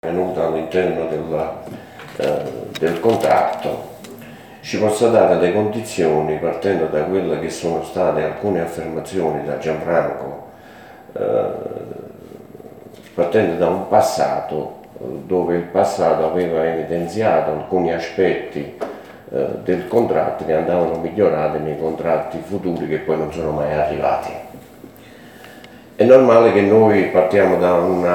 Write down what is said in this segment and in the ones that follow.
venuta all'interno del contratto ci possa dare le condizioni, partendo da quelle che sono state alcune affermazioni da Gianfranco, partendo da un passato dove il passato aveva evidenziato alcuni aspetti del contratto che andavano migliorati nei contratti futuri che poi non sono mai arrivati. È normale che noi partiamo da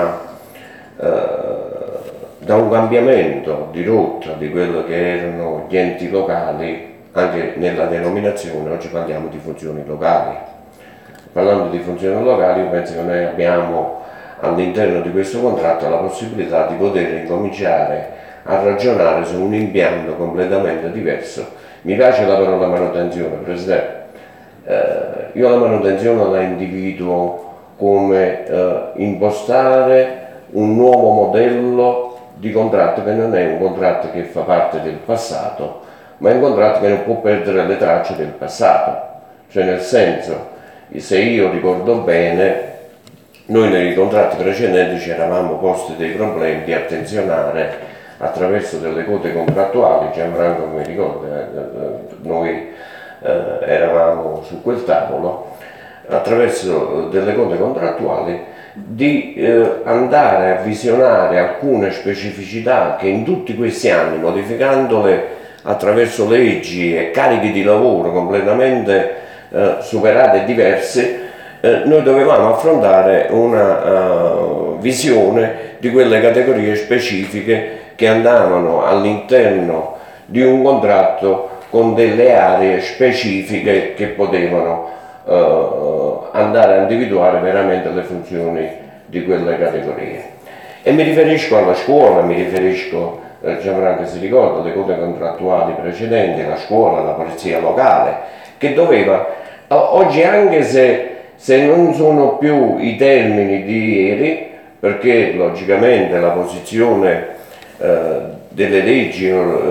un cambiamento di rotta di quello che erano gli enti locali, anche nella denominazione. Oggi parliamo di funzioni locali. Parlando di funzioni locali, io penso che noi abbiamo all'interno di questo contratto la possibilità di poter incominciare a ragionare su un impianto completamente diverso. Mi piace la parola manutenzione, Presidente. Io la manutenzione la individuo come impostare un nuovo modello di contratto che non è un contratto che fa parte del passato, ma è un contratto che non può perdere le tracce del passato. Cioè, nel senso, se io ricordo bene, noi nei contratti precedenti ci eravamo posti dei problemi di attenzionare attraverso delle quote contrattuali. Gianfranco mi ricorda, noi eravamo su quel tavolo, attraverso delle quote contrattuali, di andare a visionare alcune specificità che in tutti questi anni, modificandole attraverso leggi e carichi di lavoro completamente superate e diverse, noi dovevamo affrontare una visione di quelle categorie specifiche che andavano all'interno di un contratto con delle aree specifiche che potevano andare a individuare veramente le funzioni di quelle categorie. E mi riferisco alla scuola, mi riferisco, Gianfranco si ricorda, le quote contrattuali precedenti, la scuola, la polizia locale, che doveva, oggi anche se non sono più i termini di ieri, perché logicamente la posizione delle leggi,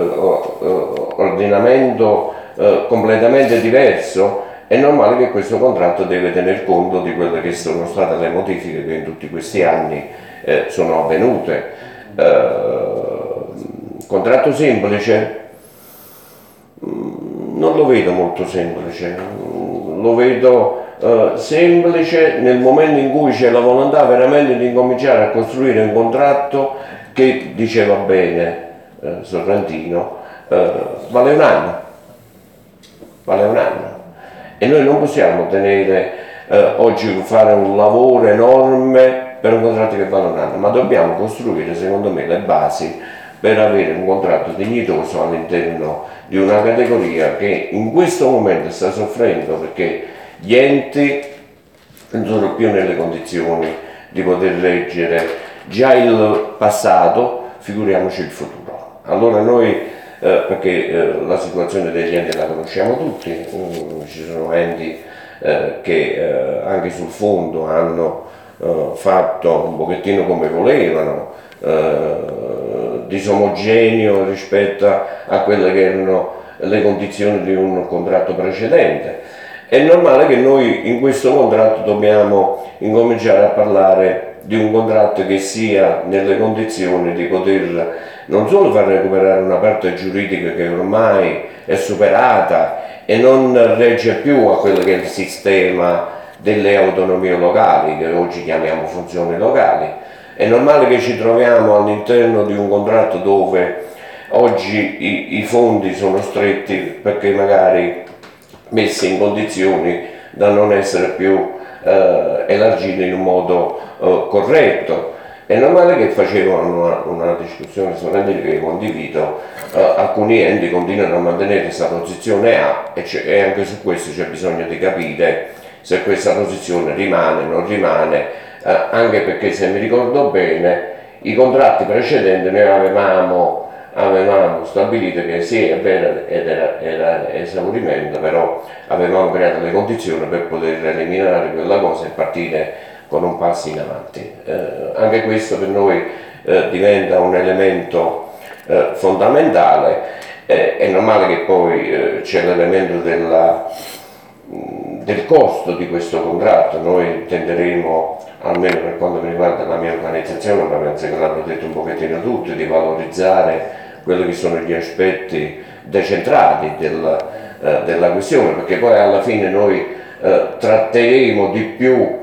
ordinamento completamente diverso, è normale che questo contratto deve tener conto di quelle che sono state le modifiche che in tutti questi anni sono avvenute. Contratto semplice? Non lo vedo molto semplice, lo vedo semplice nel momento in cui c'è la volontà veramente di incominciare a costruire un contratto che, diceva bene Sorrentino, vale un anno. E noi non possiamo tenere oggi fare un lavoro enorme per un contratto che vale un anno, ma dobbiamo costruire, secondo me, le basi per avere un contratto dignitoso all'interno di una categoria che in questo momento sta soffrendo perché gli enti non sono più nelle condizioni di poter leggere già il passato, figuriamoci il futuro. Allora noi perché la situazione degli enti la conosciamo tutti, ci sono enti che anche sul fondo hanno fatto un pochettino come volevano, disomogeneo rispetto a quelle che erano le condizioni di un contratto precedente. È normale che noi in questo contratto dobbiamo incominciare a parlare di un contratto che sia nelle condizioni di poter non solo far recuperare una parte giuridica che ormai è superata e non regge più a quello che è il sistema delle autonomie locali, che oggi chiamiamo funzioni locali. È normale che ci troviamo all'interno di un contratto dove oggi i fondi sono stretti perché magari messi in condizioni da non essere più elargiti in un modo corretto. È normale che facevano una discussione solamente che condivido, alcuni enti continuano a mantenere questa posizione A e anche su questo c'è bisogno di capire se questa posizione rimane o non rimane, anche perché, se mi ricordo bene, i contratti precedenti noi avevamo stabilito che sì, è vero, era esaurimento, però avevamo creato le condizioni per poter eliminare quella cosa e partire con un passo in avanti. Anche questo per noi diventa un elemento fondamentale. È normale che poi c'è l'elemento del costo di questo contratto. Noi tenderemo, almeno per quanto mi riguarda la mia organizzazione, ma penso che l'hanno detto un pochettino tutti, di valorizzare quelli che sono gli aspetti decentrati della questione, perché poi alla fine noi tratteremo di più,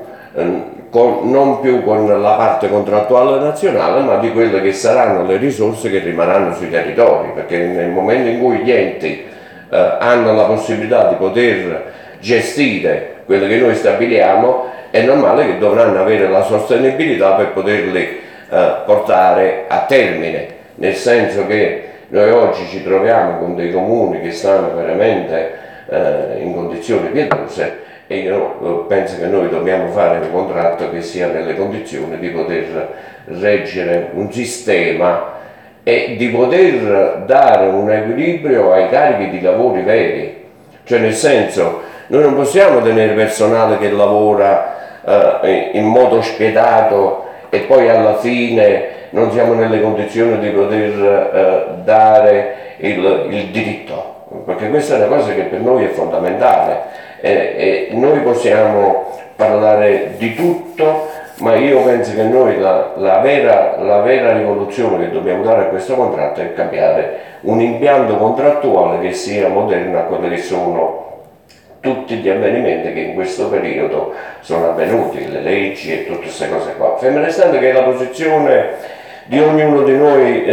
non più con la parte contrattuale nazionale, ma di quelle che saranno le risorse che rimarranno sui territori, perché nel momento in cui gli enti hanno la possibilità di poter gestire quello che noi stabiliamo, è normale che dovranno avere la sostenibilità per poterli portare a termine, nel senso che noi oggi ci troviamo con dei comuni che stanno veramente in condizioni pietose, e io penso che noi dobbiamo fare un contratto che sia nelle condizioni di poter reggere un sistema e di poter dare un equilibrio ai carichi di lavori veri. Cioè, nel senso, noi non possiamo tenere personale che lavora in modo spietato e poi alla fine non siamo nelle condizioni di poter dare il diritto, perché questa è una cosa che per noi è fondamentale. Noi possiamo parlare di tutto, ma io penso che noi la vera rivoluzione che dobbiamo dare a questo contratto è cambiare un impianto contrattuale che sia moderno a quelli che sono tutti gli avvenimenti che in questo periodo sono avvenuti, le leggi e tutte queste cose qua. Fermo restando che la posizione di ognuno di noi,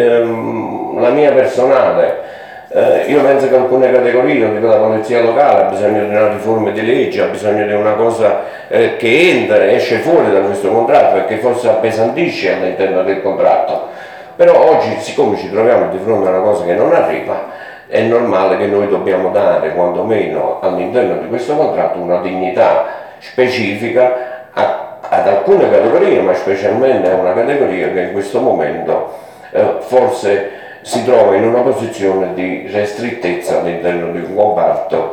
la mia personale, io penso che alcune categorie, tipo la polizia locale, ha bisogno di una riforma di legge, ha bisogno di una cosa che esce fuori da questo contratto e che forse appesantisce all'interno del contratto. Però oggi, siccome ci troviamo di fronte a una cosa che non arriva, è normale che noi dobbiamo dare, quantomeno all'interno di questo contratto, una dignità specifica ad alcune categorie, ma specialmente a una categoria che in questo momento forse si trova in una posizione di restrettezza all'interno di un comparto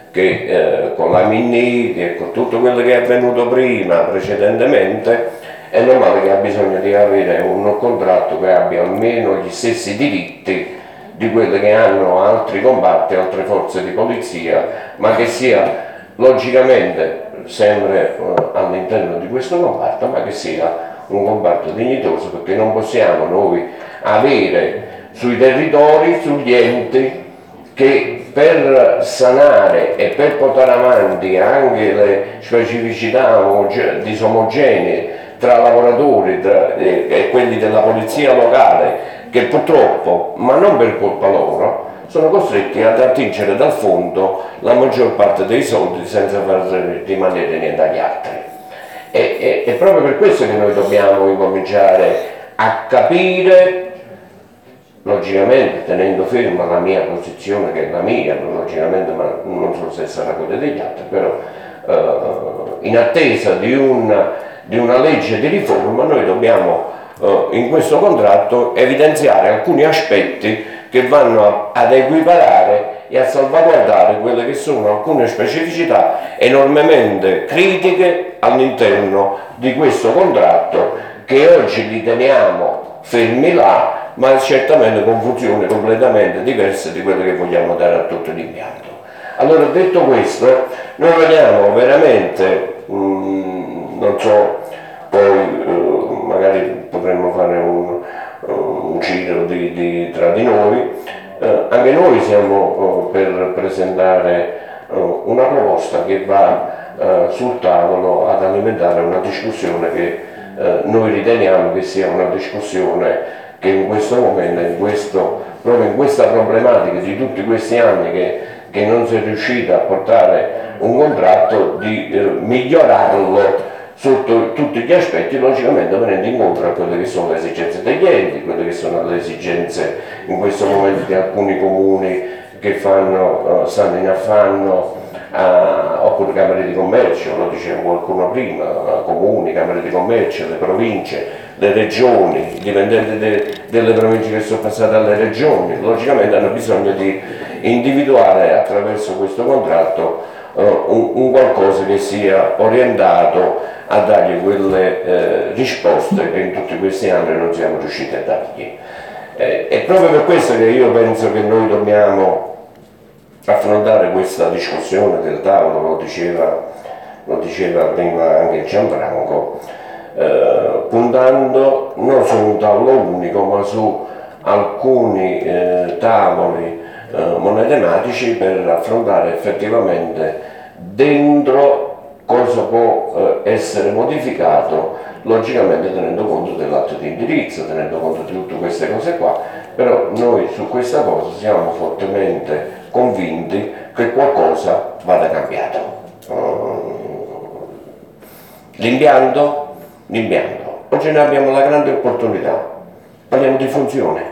che con la Minnì, che con tutto quello che è avvenuto precedentemente, è normale che ha bisogno di avere un contratto che abbia almeno gli stessi diritti di quelle che hanno altri comparti, altre forze di polizia, ma che sia logicamente sempre all'interno di questo comparto, ma che sia un comparto dignitoso, perché non possiamo noi avere sui territori, sugli enti, che per sanare e per portare avanti anche le specificità disomogenee tra lavoratori e quelli della polizia locale, che purtroppo, ma non per colpa loro, sono costretti ad attingere dal fondo la maggior parte dei soldi senza far rimanere niente agli altri. È proprio per questo che noi dobbiamo incominciare a capire, logicamente tenendo ferma la mia posizione, che è la mia, logicamente, ma non so se sarà quella degli altri, però in attesa di una legge di riforma noi dobbiamo in questo contratto evidenziare alcuni aspetti che vanno ad equiparare e a salvaguardare quelle che sono alcune specificità enormemente critiche all'interno di questo contratto, che oggi li teniamo fermi là, ma certamente con funzioni completamente diverse di quelle che vogliamo dare a tutto l'impianto. Allora, detto questo, noi vogliamo veramente, non so, poi magari potremmo fare un giro tra di noi, anche noi siamo per presentare una proposta che va sul tavolo ad alimentare una discussione che noi riteniamo che sia una discussione che in questo momento, proprio in questa problematica di tutti questi anni che non si è riusciti a portare un contratto, di migliorarlo sotto tutti gli aspetti, logicamente venendo incontro a quelle che sono le esigenze degli enti, quelle che sono le esigenze in questo momento di alcuni comuni che stanno in affanno, oppure camere di commercio, lo diceva qualcuno prima, comuni, camere di commercio, le province, le regioni, i dipendenti delle province che sono passate alle regioni, logicamente hanno bisogno di individuare attraverso questo contratto un qualcosa che sia orientato a dargli quelle risposte che in tutti questi anni non siamo riusciti a dargli. È proprio per questo che io penso che noi dobbiamo affrontare questa discussione del tavolo, lo diceva prima anche il Gianfranco, puntando non su un tavolo unico ma su alcuni tavoli monotematici per affrontare effettivamente dentro cosa può essere modificato, logicamente tenendo conto dell'atto di indirizzo, tenendo conto di tutte queste cose qua, però noi su questa cosa siamo fortemente convinti che qualcosa vada cambiato. L'impianto, oggi noi abbiamo la grande opportunità, parliamo di funzione.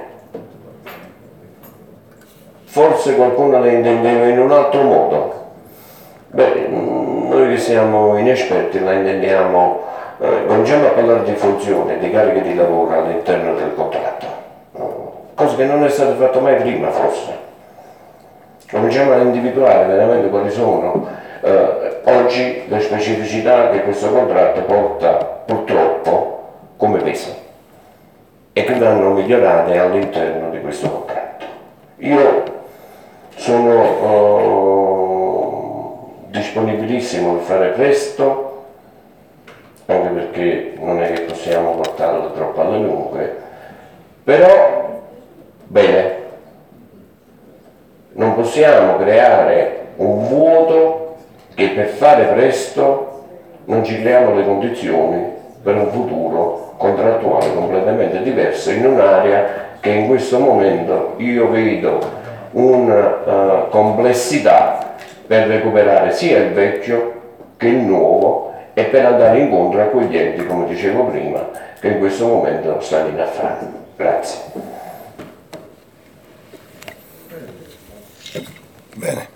Forse qualcuno la intendeva in un altro modo. Beh, noi che siamo inesperti la intendiamo, cominciamo a parlare di funzione, di cariche di lavoro all'interno del contratto, cosa che non è stato fatto mai prima forse. Cominciamo a individuare veramente quali sono oggi le specificità che questo contratto porta purtroppo come peso e che vanno migliorate all'interno di questo contratto. Io sono disponibilissimo per fare presto, anche perché non è che possiamo portarlo troppo alle lunghe, però bene, non possiamo creare un vuoto che per fare presto non ci creiamo le condizioni per un futuro contrattuale completamente diverso in un'area che in questo momento io vedo una complessità per recuperare sia il vecchio che il nuovo e per andare incontro a quegli enti, come dicevo prima, che in questo momento stanno in affanno. Grazie. Bene.